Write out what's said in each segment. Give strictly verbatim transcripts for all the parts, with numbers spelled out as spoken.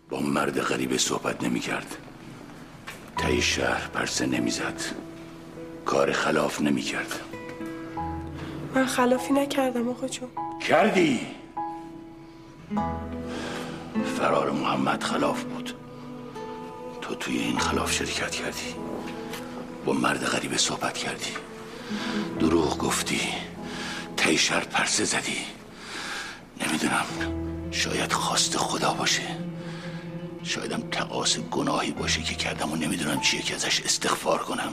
با مرد غریبه صحبت نمی کرد، تای شهر پرسه نمی زد، کار خلاف نمی کرد. من خلافی نکردم آقا جون. کردی. فرار محمد خلاف بود، تو توی این خلاف شرکت کردی، با مرد غریبه صحبت کردی، دروغ گفتی، تای شهر پرسه زدی. نمیدونم، شاید خواست خدا باشه، شایدم تقاص گناهی باشه که کردم و نمیدونم چیه که ازش استغفار کنم.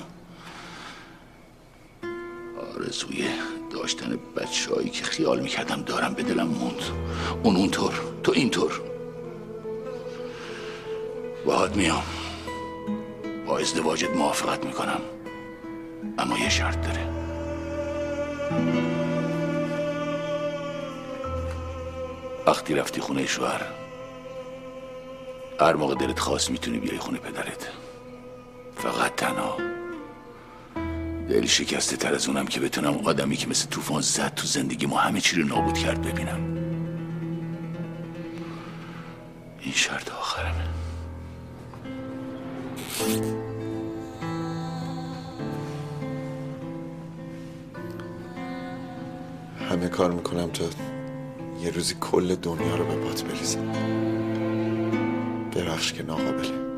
آرزوی داشتن بچه هایی که خیال میکردم دارم به دلم موند. اون اونطور، تو اینطور. باهات میام، با ازدواجت موافقت میکنم، اما یه شرط داره. وقتی رفتی خونه شوهر، هر موقع دلت خواست میتونی بیای خونه پدرت. فقط تنها. دل شکسته تر از اونم که بتونم آدمی که مثل طوفان زد تو زندگی ما همه چی رو نابود کرد ببینم. این شرط آخرمه. همه کار میکنم تا یه روزی کل دنیا رو به باد بریزم. ببخش که ناقابله.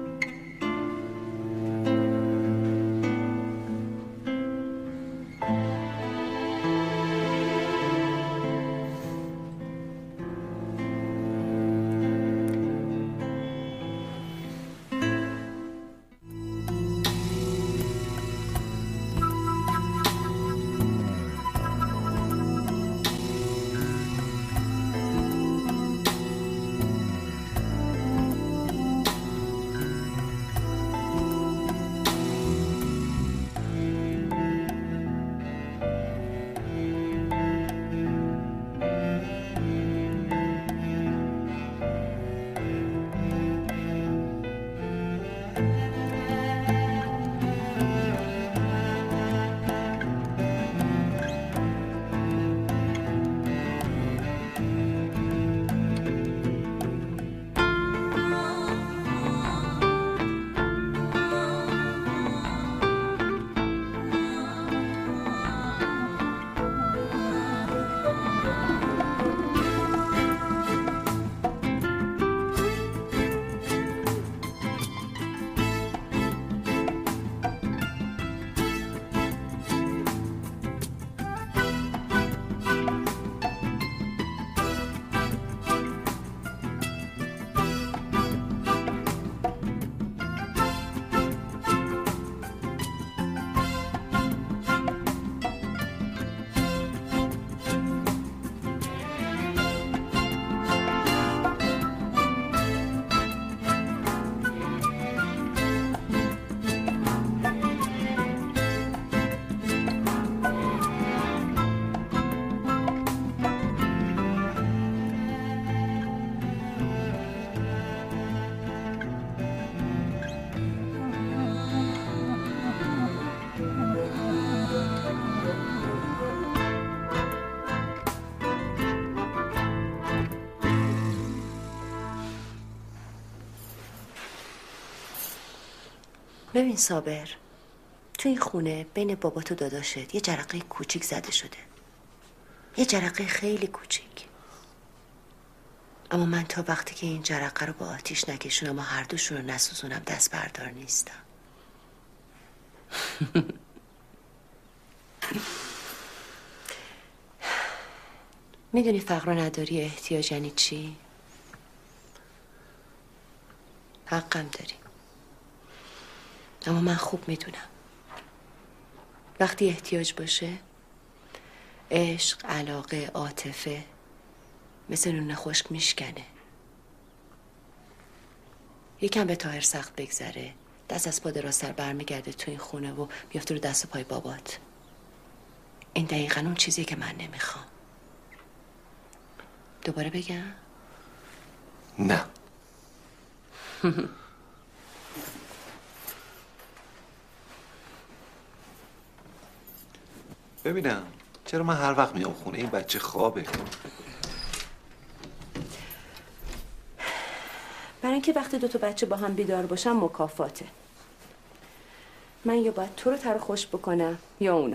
ببین صابر، تو این خونه بین بابات و داداشت یه جرقه کوچیک زده شده، یه جرقه خیلی کوچیک. اما من تا وقتی که این جرقه رو با آتیش نکشونم و هر دوشون رو نسوزونم دست بردار نیستم. میدونی فقر و نداری احتیاج یعنی چی؟ حقم داری، اما من خوب میدونم وقتی احتیاج باشه عشق، علاقه، عاطفه مثل نون خشک میشکنه. یکم به طاهر سخت بگذره دست از پا دراز سر برمیگرده تو این خونه و میفته رو دست و پای بابات. این دقیقاً اون چیزیه که من نمیخوام. دوباره بگم؟ نه. ببینم چرا من هر وقت میام خونه این بچه خوابه؟ برای اینکه وقتی دو تا بچه با هم بیدار باشن مکافاته. من یا باید تو رو تر خوش بکنم یا اونو.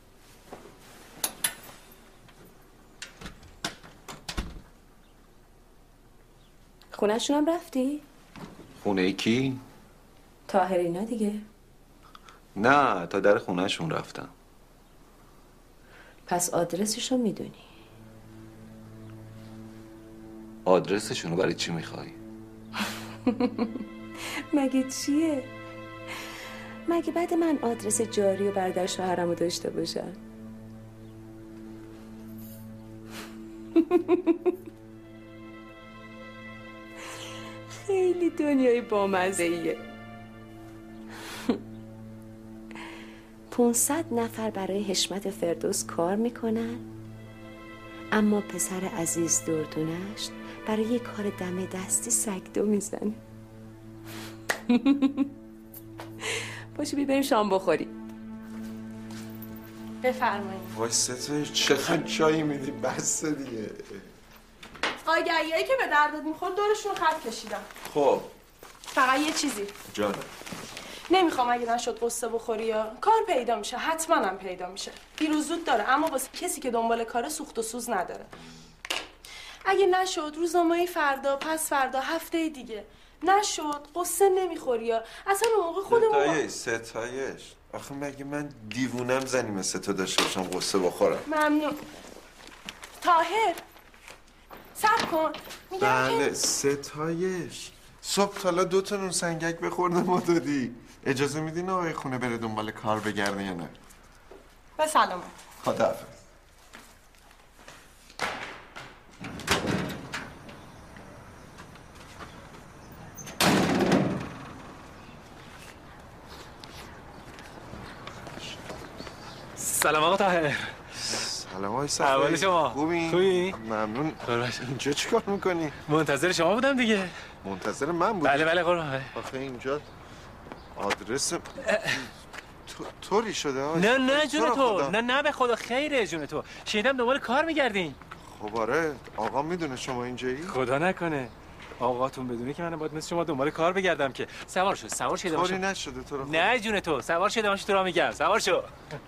خونه شونم رفتی؟ خونه ای کی؟ طاهر اینا دیگه. نه تا در خونه شون رفتم. پس آدرسشو میدونی؟ آدرسشونو برای چی میخوای؟ مگه چیه؟ مگه بعد من آدرس جاری و برادر شوهرمو داشته باشم؟ خیلی دنیای بامزه‌ایه. پونصد نفر برای حشمت فردوس کار میکنن، اما پسر عزیز دردونش برای یه کار دم دستی سگدو میزنه. باشو بیبریم شام بخوری. بفرمایید. وای ستای چقدر چایی میدی؟ بس دیگه. آگهیایی که به دردت میخورد دورشون خط کشیدم. خب فقط یه چیزی جانم، نمیخوام اگه نشد قصه بخوری یا کار پیدا میشه، حتما هم پیدا میشه. دیروز زود داره، اما واسه کسی که دنبال کار سوخت و سوز نداره. اگه نشد روزنامه فردا، پس فردا، هفته دیگه. نشد قصه نمیخوری یا اصلا اون موقع خودمون ستایش ستایش آخه مگه من دیوونم زنی مثل تو داشته باشم قصه بخورم؟ ممنون. طاهر صبر کن. میگم بله که ستایش صبح تالا دو تا نون سنگک بخورده ما دادی. اجازه میدین آقای خونه بره دنبال کار بگرده یا نه؟ به سلامت. خداحافظ. سلام آقا طاهر. سلام آقای صفایی. احوال شما؟ خوبی؟ خوبی؟ ممنون. قربانش. اینجا چیکار میکنی؟ منتظر شما بودم دیگه. منتظر من بودی؟ بله بله قربان. آخه اینجا آدرس تو... طوری شده آقای نه نه صفایی. جون تو تو. خدا. نه نه به خدا خیره جون تو. شنیدم دنبال کار میگردین. خب آره آقا میدونه شما اینجایی؟ خدا نکنه آقاتون بدونه که من باید مثل شما دنبال کار بگردم که. سوار شو سوار شده طوری باشه. نشده تو رو خدا. نه جون تو سوار شده باشه تو را میگم. سوار شو.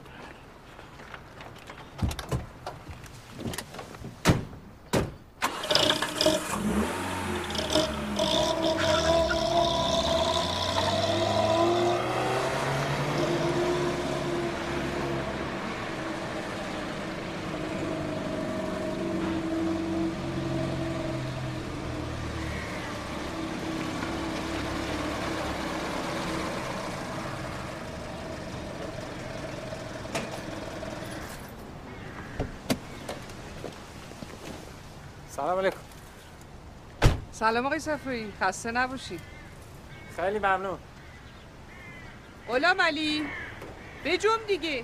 سلام علیکم. سلام آقای صفایی، خسته نباشید. خیلی ممنون. غلام علی بجم دیگه.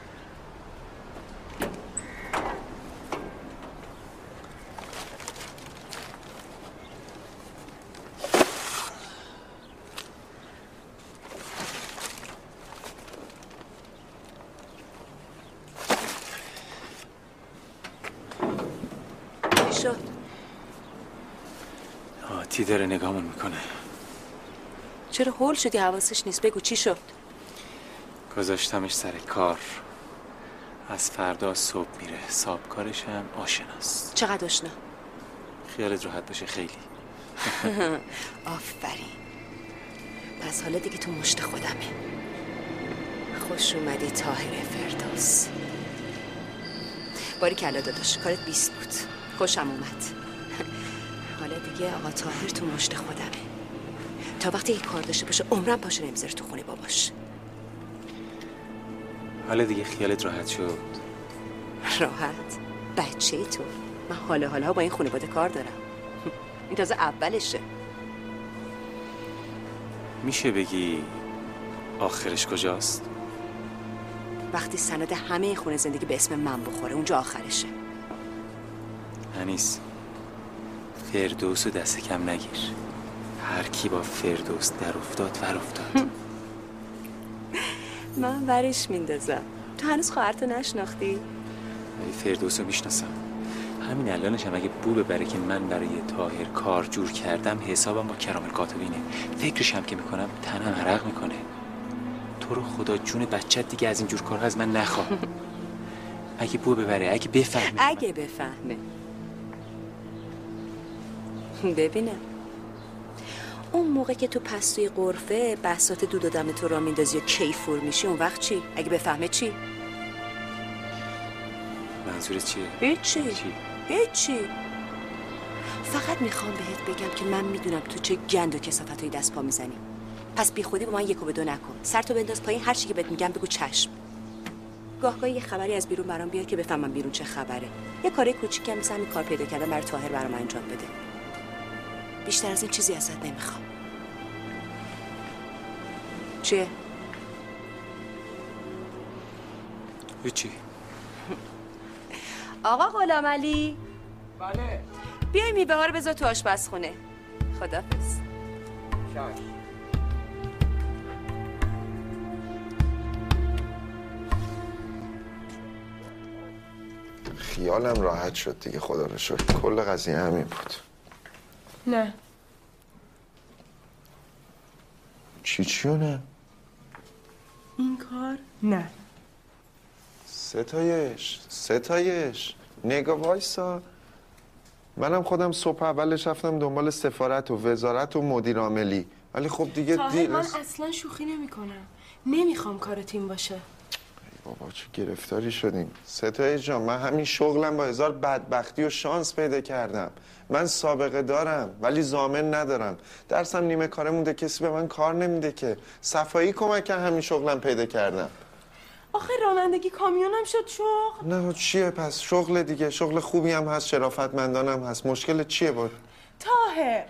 شد آتی داره نگامون میکنه. چرا هول شدی؟ حواسش نیست. بگو چی شد؟ گذاشتمش سر کار. از فردا صبح میره. حساب کارش هم آشناست. چقدر آشنا؟ خیالت راحت باشه خیلی. آفرین. پس حالا دیگه تو مشت خودمه. خوش اومدی طاهر فردوس. باری کلا داداش کارت بیست بود. خوشم اومد. حالا دیگه آقا طاهر تو مشت خودمه. تا وقتی یک کار داشته باشه عمرم پاشو نمیذاره تو خونه باباش. حالا دیگه خیالت راحت شد؟ راحت؟ بچه تو. من حالا حالا با این خانواده کار دارم. این تازه اولشه. میشه بگی آخرش کجاست؟ وقتی سند همه خونه زندگی به اسم من بخوره اونجا آخرشه. انیس فردوس رو دست کم نگیر. هر کی با فردوس در افتاد ور افتاد. من ورش میندازم. تو هنوز خواهرتو نشناختی؟ ولی فردوس رو میشناسم. همین الانش هم اگه بو ببره که من برای طاهر کار جور کردم، حسابم با کرامل کاتبینه. فکرش هم که میکنم تنم عرق میکنه. تو رو خدا جون بچت دیگه از این جور کارها از من نخواه. اگه بو ببره، اگه بفهمه، اگه بفهمه ببینم اون موقع که تو پستوی قرفه بحثات دود و دم تو را میندازی و کیفور میشی، اون وقت چی؟ اگه بفهمه چی؟ منظورت چیه؟ هیچی چی؟ هیچی. فقط میخوام بهت بگم که من میدونم تو چه گند و کثافتایی دست پا میزنی. پس بی خودی با من یک و به دو نکن. سرتو بنداز پایین، هر چی که بهت میگم بگو چشم. گاهگاهی یه خبری از بیرون برام بیار که بفهمم بیرون چه خبره. یه کاری کوچیکم مثل همین کار پیدا کردم برای طاهر برام انجام بده. بیشتر از این چیزی ازت نمیخوام. چیه؟ هیچی. آقا غلامعلی. بله. بیای میوه ها رو بذار تو آشپزخونه. خداحافظ. چشم. خیالم راحت شد دیگه، خدا رو شکر. کل قضیه همین بود. نه. چی چیو نه؟ این کار نه. ستایش ستایش نگاه وایسا. منم خودم صبح اولش رفتم دنبال سفارت و وزارت و مدیر عاملی، ولی خب دیگه طاهر من اصلا شوخی نمی کنم. نمیخوام کار تیم باشه. بابا چه گرفتاری شدیم. ستایش جان، من همین شغلم با هزار بدبختی و شانس پیدا کردم. من سابقه دارم ولی ضامن ندارم. درسم نیمه کاره مونده، کسی به من کار نمیده که. صفایی کمک که همین شغلم پیدا کردم. آخه رانندگی کامیونم شد شغل. نه چیه پس؟ شغل دیگه، شغل خوبی هم هست، شرافتمندانم هست. مشکل چیه بود؟ طاهر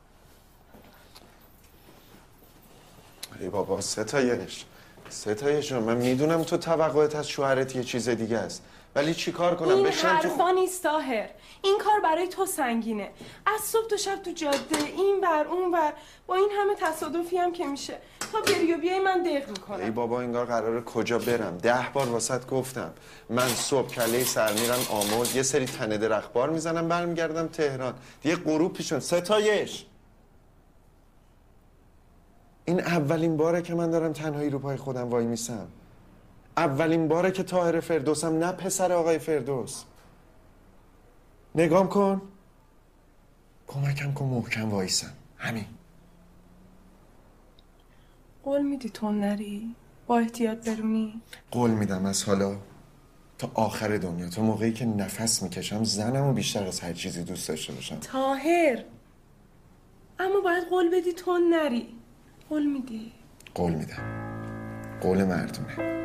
ای بابا ستایش ستایش جان، من میدونم تو توقعت از شوهرت یه چیز دیگه است، ولی چی کار کنم؟ این بشینم تو حرفا نیست طاهر. این کار برای تو سنگینه. از صبح تا شب تو جاده، این بر اون بر، با این همه تصادفی هم که میشه تا بری و بیای من دق میکنم. ای بابا انگار قراره کجا برم. ده بار واسط گفتم من صبح کله سر میرم آمل، یه سری تنه درختبار میزنم، برمیگردم تهران. دیگه غروب پیشون. ستایش این اولین باره که من دارم تنهایی رو پای خودم وای میسم. اولین باره که طاهر فردوسم، نه پسر آقای فردوس. نگام کن، کمکم کن محکم وایسم. همین. قول میدی تو نری؟ با احتیاط برونی؟ قول میدم از حالا تا آخر دنیا، تا موقعی که نفس میکشم زنمو بیشتر از هر چیزی دوست داشته باشم. طاهر اما باید قول بدی تو نری. قول میدی؟ قول میدم. قول مردونه.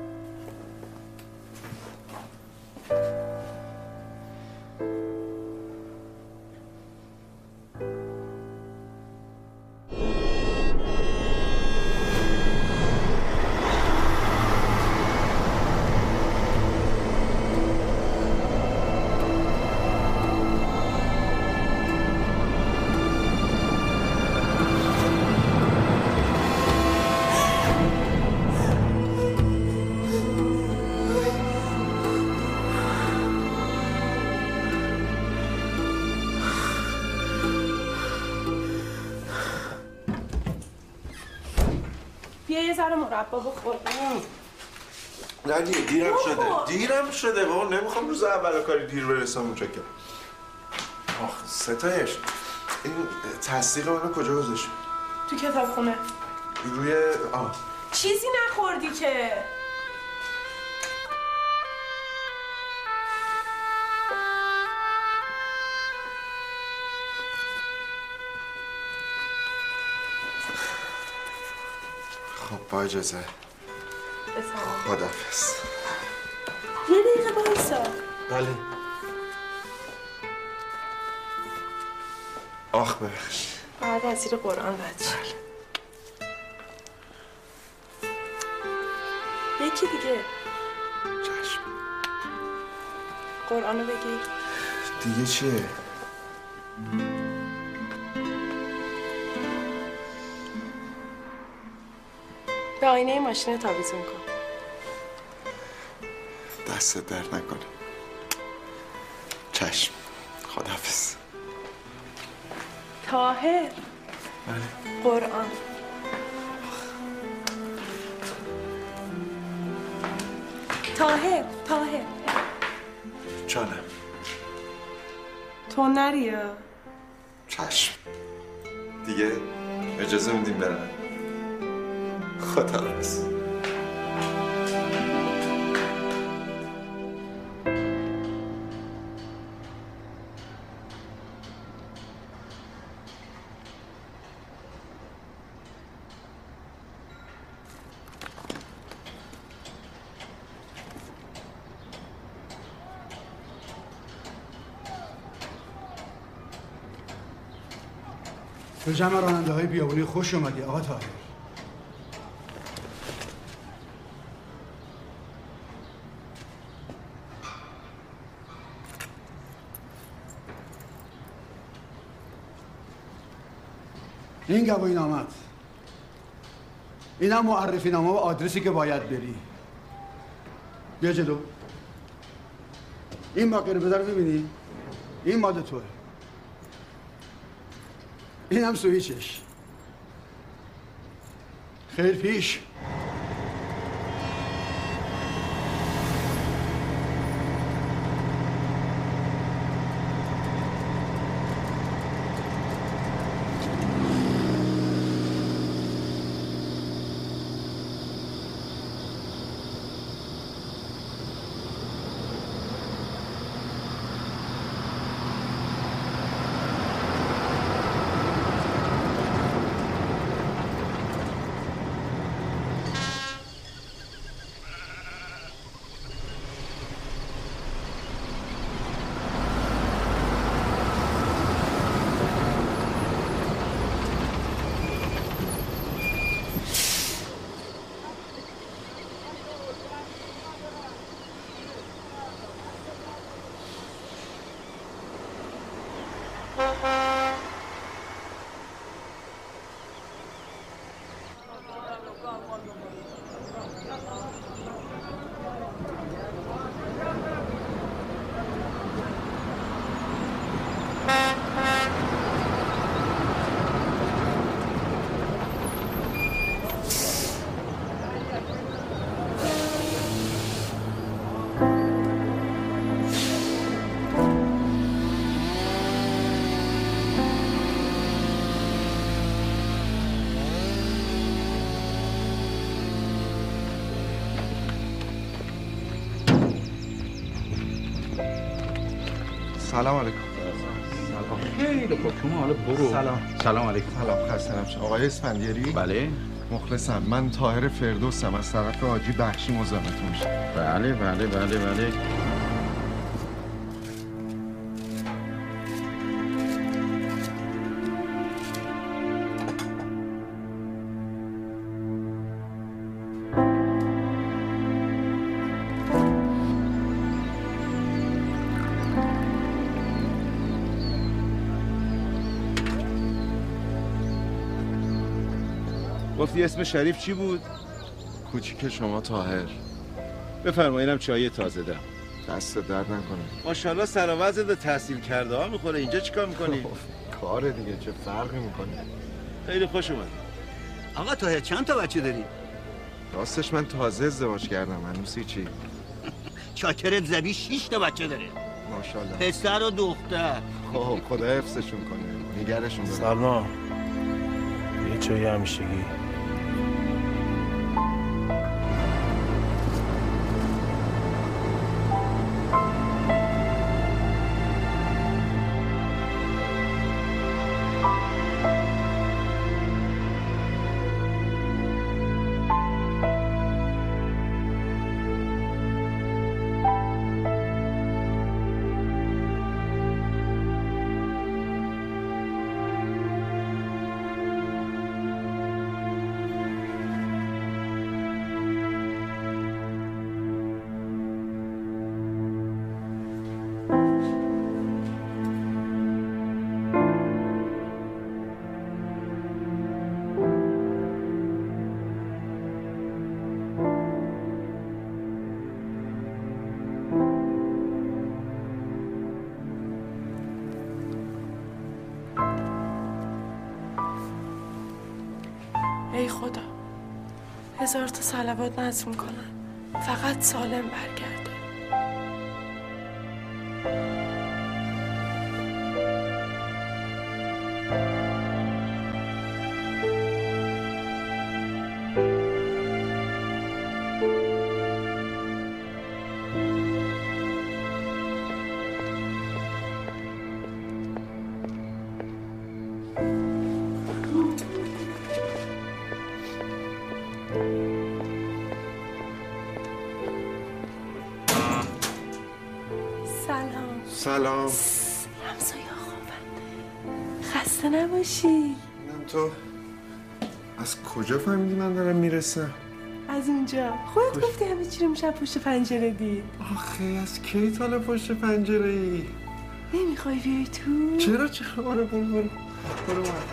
بیا یه ذره مربا بخور. نه دیگه دیرم شده. دیرم شده بابا، نمیخوام روز اول کاری دیر برسم اونجا که. آخ ستایش، این تصدیق منو کجا گذاشتی؟ تو کتابخونه. روی آه چیزی نخوردی که. خب با اجازه. خداحافظ. یه دقیقه بایستا. بله. آخ ببخش. بعد از زیر قرآن رد شد. یکی دیگه. چشم. قرآنو بگیر. دیگه چیه؟ به آینه ماشین تابیزون کن. دستت درد نکنه. چشم. خداحافظ. طاهر. بله. قرآن. طاهر طاهر جانم. تو نریا. چشم. دیگه اجازه میدیم برم. خداحافظ. به جمع راننده های بیابونی خوش اومدی آقا طاهر. این گواهی نامت، این هم معرفی نامه و آدرسی که باید بری. بیا جلو. این باقی رو بذار ببینی. این مال توه. این هم سویچش. خیر پیش. سلام علیکم. خیلی خوب. شما حالا برو. سلام. سلام علیکم. سلام. خسته نباشید. آقای اسفندیاری؟ بله. مخلصم. من طاهر فردوسم از طرف حاجی بخشی مزاحمتون میشم. بله بله بله بله. گفتی اسم شریف چی بود؟ کوچیک شما طاهر. بفرمایینم چای تازه دم. دست درد نکنه. ماشاءالله سر و وضعت تحصیل کرده ها میخوره. اینجا چیکار میکنی؟ کاره دیگه، چه فرقی میکنه. خیلی خوش اومد. آقا طاهر چند تا بچه داری؟ راستش من تازه ازدواج کردم. هنوز چی؟ چاکرت زبی شش تا بچه داره. ماشاءالله. پسر و دختر. خب خدا حفظشون کنه. نگرشون داره. سلام. یه چای همیشگی. ای خدا هزار تا صلوات نصب میکنم فقط سالم برگرده. سلام. همسایه خوابن. خسته نباشی. اینم تو از کجا فهمیدی من دارم میرسم؟ از اینجا. خودت خوش... گفتی همه چی رو میشه پشت پنجره دید. آخه از کی تاله پشت پنجره ای؟ نمیخوای بیای تو؟ چرا چرا؟ برو برو برو برو برو.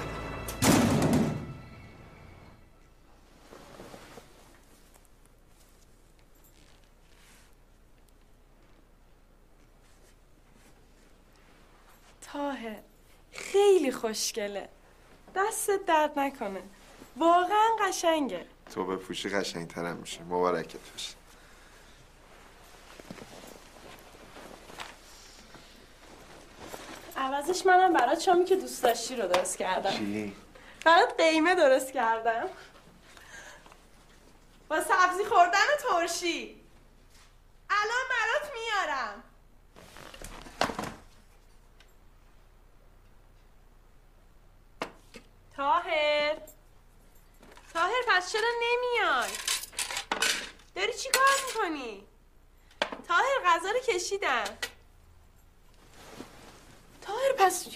طاهر خیلی خوشگله. دستت درد نکنه. واقعا قشنگه. تو بپوشی قشنگترم میشه. مبارکت باشه. عوضش منم برات شامی که دوست داشتی رو درست کردم. چی؟ برات قیمه درست کردم. با سبزی خوردن و ترشی. الان برات میارم. طاهر طاهر پس چرا نمیای؟ داری چی کار میکنی؟ طاهر غذا رو کشیدم. طاهر پس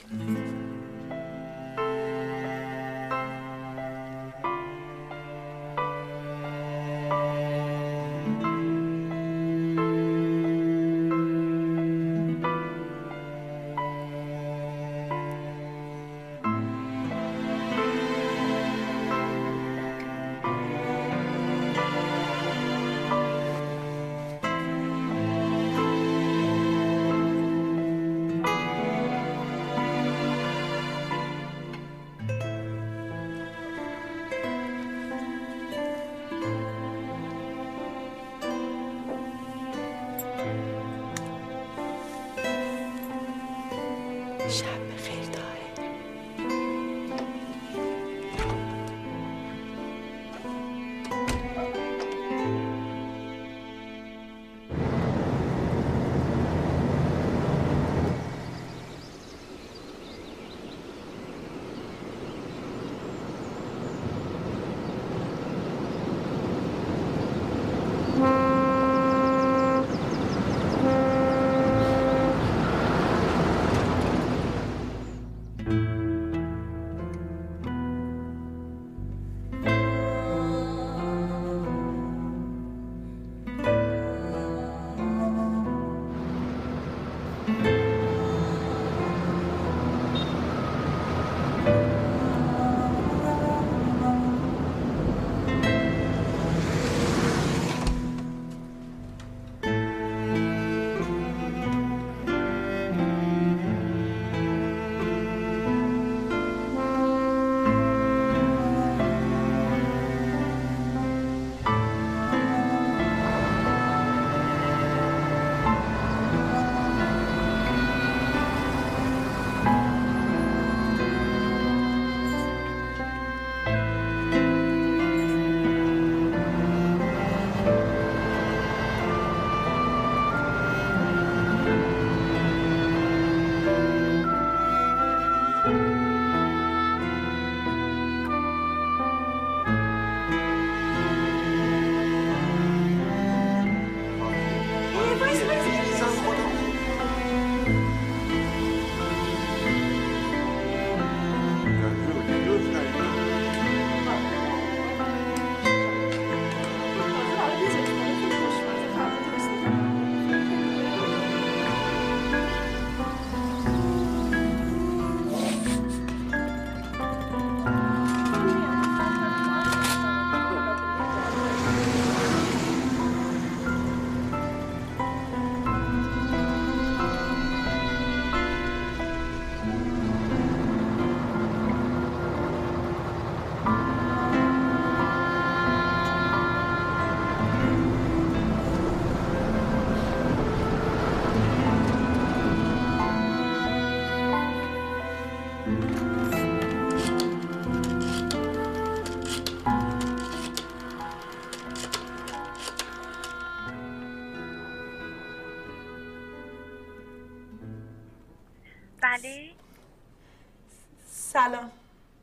سلام.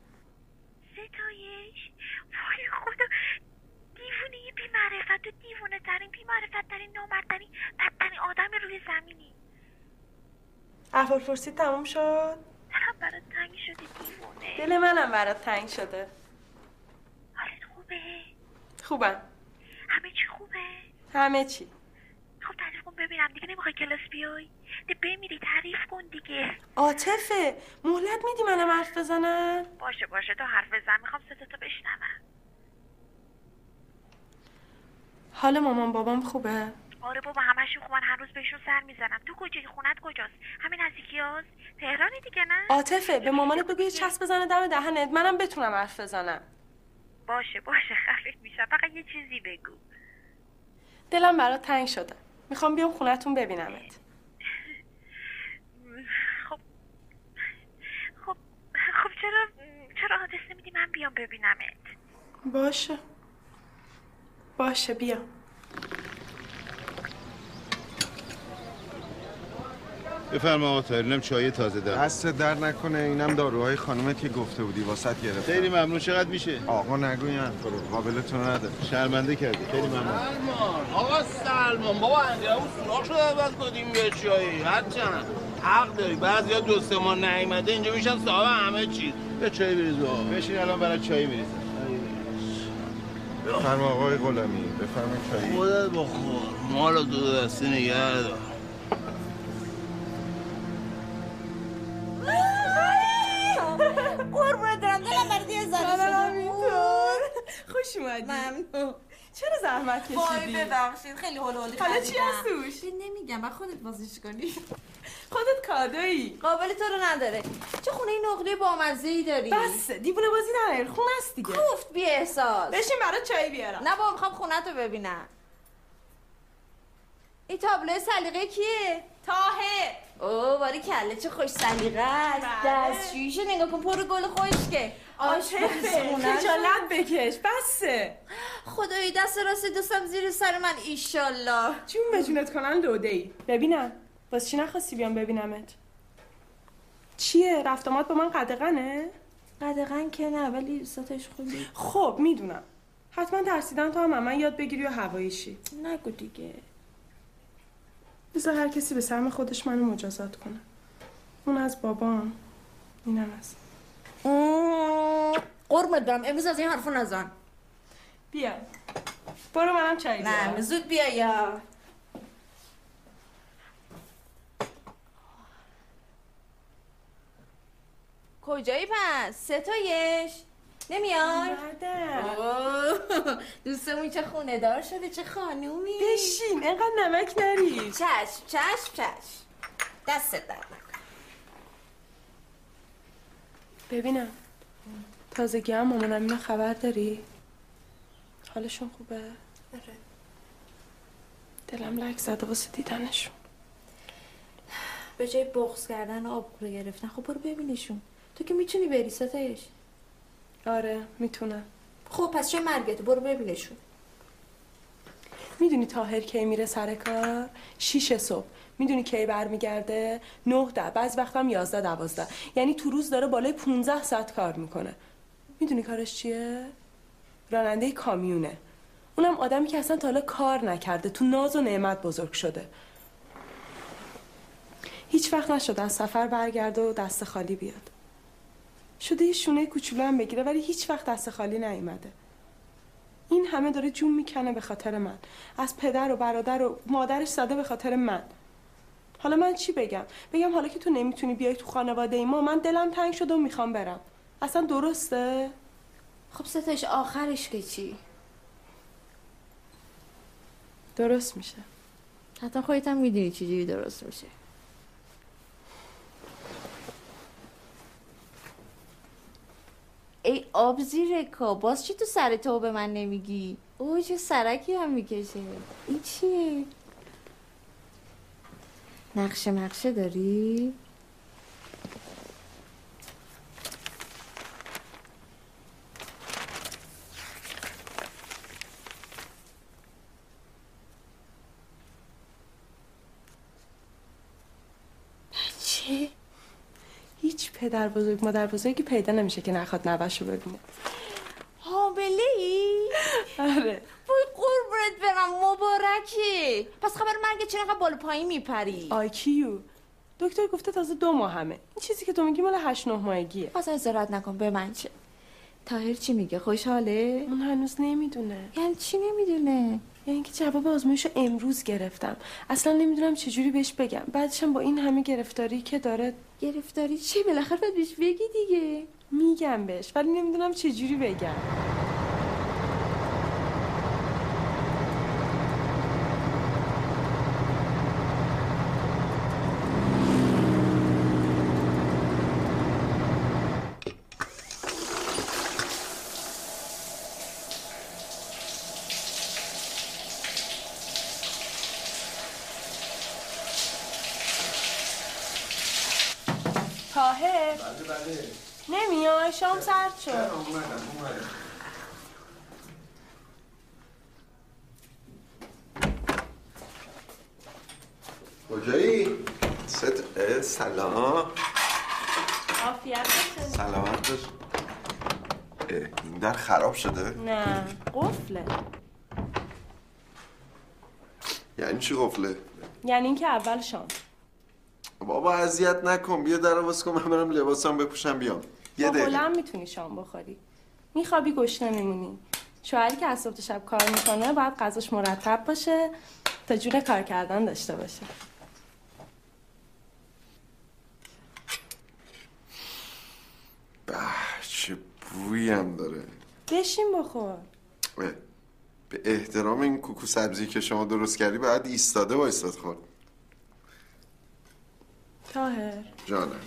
ستایش وای خدا، دیوونه بی معرفت و دیوونه ترین بی معرفت ترین نامردترین بدترین آدم روی زمینی. احوال پرسی تموم شد؟ دلم برات تنگ شده دیوونه. دل منم برات تنگ شده. حالت خوبه؟ خوبم. همه چی خوبه؟ همه چی. خب تعریف کن ببینم، دیگه نمیخوای کلاس بیای؟ ده بمیری تعریف کن دیگه. عاطفه مهلت میدی منم حرف بزنم؟ باشه باشه تو حرف بزن، میخوام صداتو بشنوم. حال مامان بابام خوبه؟ آره بابا همشون خوبن، هر روز بهشون سر میزنم. تو کجایی؟ خونت کجاست؟ همین نزدیکیاست؟ تهرانی دیگه نه؟ عاطفه به مامانت بگو یه چسب بزنه دم دهنت، منم بتونم حرف بزنم. باشه باشه خفه میشم، فقط یه چیزی بگو. دلم برات تنگ شده، میخوام بیام خونتون ببینمت. خب خب خب چرا چرا آدرس نمیدی من بیام ببینمت؟ باشه باشه بیا. بفرما آقا طاهر، اینم چای تازه دارم. دست در نکنه، اینم داروهای خانومت که گفته بودی واسط گرفتم. خیلی ممنون. چقدر میشه؟ آقا نگوین، قابلتون نداره. شرمنده کردی. خیلی ممنون. سلمان آقا سلمان، بابا انجام سوراخ شده عوض کنیم یه چایی. هرچند حق داری، بعضیا دو سه ماه نیومده اینجا میشن صاحب همه چیز. به چای بریز بابا. بشین الان برای چای میریزم. بفرما آقای غلامی، بفرما چای. خودت بخور، مالو دو دستی نگه دار. قربونت برم، دلم برات یه ذره شده. همینطور. خوش اومدی. ممنون. چرا زحمت کشیدی؟ وای ببخشید، خیلی هولولی خریدم. حالا چی هست توش؟ نمیگم، بعد خودت بازیش کنی. خودت کادویی. قابل تو رو نداره. چه خونه نقلی بامزه‌ای داری؟ بس دیوونه بازی نداره، خونه است دیگه. کوفت بی احساس. بشین برات چای بیارم. نه بابا، میخوام خونت رو ببینم. این تابلو سلیقه کیه؟ طاهر. اوه باری کله، چه خوش سلیقه است. دستشویشو نگاه کن، پر گل خشکه. عاطفه خجالت بکش، بسه. خدای دست راست دوستم زیر سر من ایشالله. جون به جونت کنن لوده‌ای. ببینم واسه چی نخواستی بیام ببینمت؟ چیه رفت آمد با من قدغنه؟ قدغن که نه، ولی ستایش خوبی. خب میدونم، حتما ترسیدن تو هم من یاد بگیری و هواییشی. نگو دیگه. بذار هر کسی به سهم خودش منو مجازات کنه. اون از بابام، اینم از قرمت برم، امروز از این حرفو نزن. بیا برو منم چای بیارم. نه زود بیا. یا کجایی پس؟ ستایش نمیای؟ اومدم. دوستمون چه خونه دار شده، چه خانومی. بشین اینقدر نمک نریز. چشم چشم چشم، دستت در نکن. ببینم تازگی هم مامانم اینا خبر داری؟ حالشون خوبه؟ آره. دلم لک زده واسه دیدنشون. به جای بغض کردن و آبگوره گرفتن، خب برو ببینشون. تو که میتونی بری ستایش. آره میتونم. خب پس چه مرگته، برو ببینشون. میدونی طاهر کی میره سر کار؟ شیش صبح. میدونی کی برمیگرده؟ نه ده، بعضی وقتا هم یازده دوازده. یعنی تو روز داره بالای پونزده ساعت کار میکنه. میدونی کارش چیه؟ راننده کامیونه. اونم آدمی که اصلا تا حالا کار نکرده، تو ناز و نعمت بزرگ شده. هیچ وقت نشده از سفر برگرده و دست خالی بیاد. شده یه شونه کوچولو هم بگیره ولی هیچ وقت دست خالی نیومده. این همه داره جون میکنه به خاطر من. از پدر و برادر و مادرش زده به خاطر من. حالا من چی بگم؟ بگم حالا که تو نمیتونی بیای تو خانواده ما، من دلم تنگ شده و میخوام برم. اصلا درسته؟ خب ستایش آخرش که چی؟ درست میشه. حتی خودت هم میدونی چجوری درست میشه. ای آب زیرکا، باز چی تو سر تو به من نمیگی؟ اوه چه سرکی هم میکشه. این چیه؟ نقشه نقشه داری؟ چه؟ هیچ پدر بزرگ مادر بزرگی پیدا نمیشه که نخواد نوه‌شو ببینه. حامله ای؟ آره. وای قربونت برم مبارکه. پس خبر مرگ چرا انقدر بالا پایین میپری؟ آیکیو دکتر گفته تازه دو ماه همه. این چیزی که تو میگی مال هشت نه ماهگیه. پس ازارت نکن به من چه؟ طاهر چی میگه؟ خوشحاله؟ اون هنوز نمیدونه. یعنی چی نمیدونه؟ یعنی اینکه جواب آزمایشو امروز گرفتم. اصلا نمیدونم چجوری بهش بگم. بعدش هم با این همه گرفتاری که داره. گرفتاری چی؟ بالاخره باید بهش بگی دیگه. میگم بهش ولی نمیدونم چجوری بگم. طاهر بله بله نمیای شام سرد شد. اومدم اومدم. کجایی؟ ست سلام. عافیت باشه. سلامت باش. این در خراب شده؟ نه قفله. یعنی چی قفله؟ یعنی اینکه اول شام. بابا اذیت نکن، بیا در باز کن من برم لباسام بپوشم بیام. یه دقیقه. بلند میتونی شام بخوری. میخوابی گشنه میمونی. شوهری که از صبح تا شب کار میکنه باید غذاش مرتب باشه تا جون کار کردن داشته باشه. به چه بویی هم داره. بشین بخور. به احترام این کوکو سبزی که شما درست کردی باید ایستاده وایساد خورد. طاهر جانم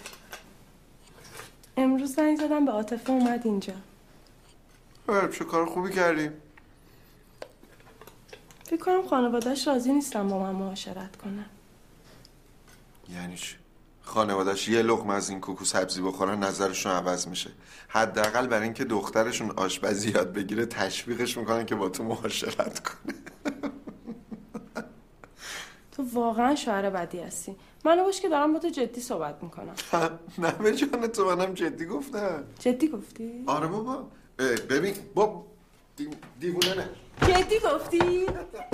امروز زنگ زدم به عاطفه اومد اینجا. خب چه کار خوبی کردیم. فکر کنم خانواده‌اش راضی نیستن با من معاشرت کنن. یعنی چی؟ خانواده‌اش یه لقمه از این کوکو سبزی بخورن نظرشون عوض میشه. حداقل برای اینکه دخترشون آشپزی یاد بگیره تشویقش میکنن که با تو معاشرت کنه. تو واقعا شوهر بدی هستی. منو باش که دارم با تو جدی صحبت میکنم. نه به جان تو منم جدی گفتم. جدی گفتی؟ آره بابا. ببین بابا دی... دیوونه نه. جدی گفتی؟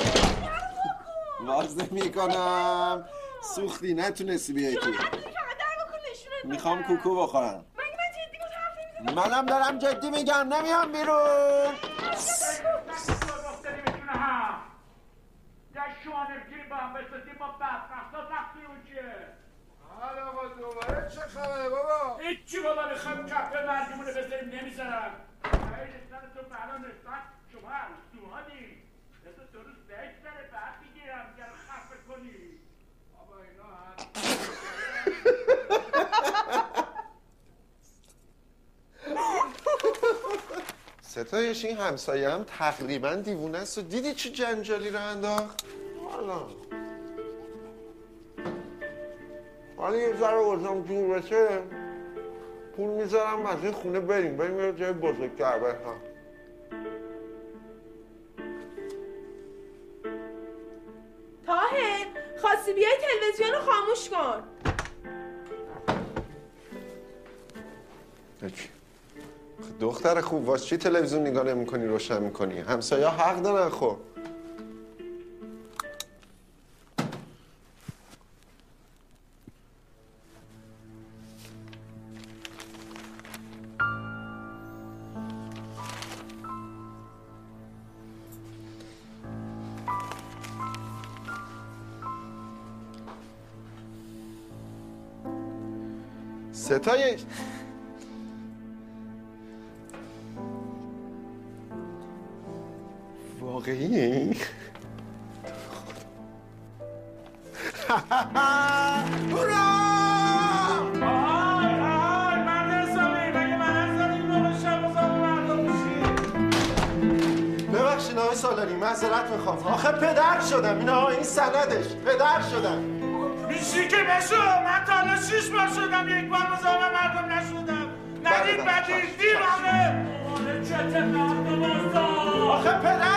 باز نمیکنم. سوختی نتونستی بیایی تو. میخوام کوکو بخورم. منم دارم جدی میگم نمیام بیرون. در شوانرگیری با هم بسازیم با بدبختا وقتی اون چیه؟ حالا آقا دوباره چه خبره بابا؟ هیچی بابا میخوایم کفه مردمونه بذاریم نمیذارم. خیلی سر تو بلا نسبت شما عروس دوهانی. مثل دو روز بهش سره بعد میگیرم گر خفه کنی. بابا اینا ستایش این همسایه هم تقریبا دیوونه است و دیدی چه جنجالی رو انداخت؟ حالا ولی یه ذره وزنم جور بشه پول میذارم از این خونه بریم بریم یه جای بزرگتر بریم. طاهر خواستی بیای تلویزیون رو خاموش کن. هیچ دختر خوب واسه چی تلویزیون نگاه نمی‌کنی روشن می‌کنی؟ همسایه حق دارن خب. ستایش واقعی؟ هورا! آی آی مرد حسابی مگه من از این موقع شب بزام مردم میشی؟ ببخشید آقای سالاری معذرت میخوام. آخه پدر شدم اینا این سندش پدر شدم. میشی که بشو من تا حالا شیش بار شدم یک بار مزاحم مردم نشدم. ندید بدید دیوانه. آره چته مردم آزاد. آخه پدر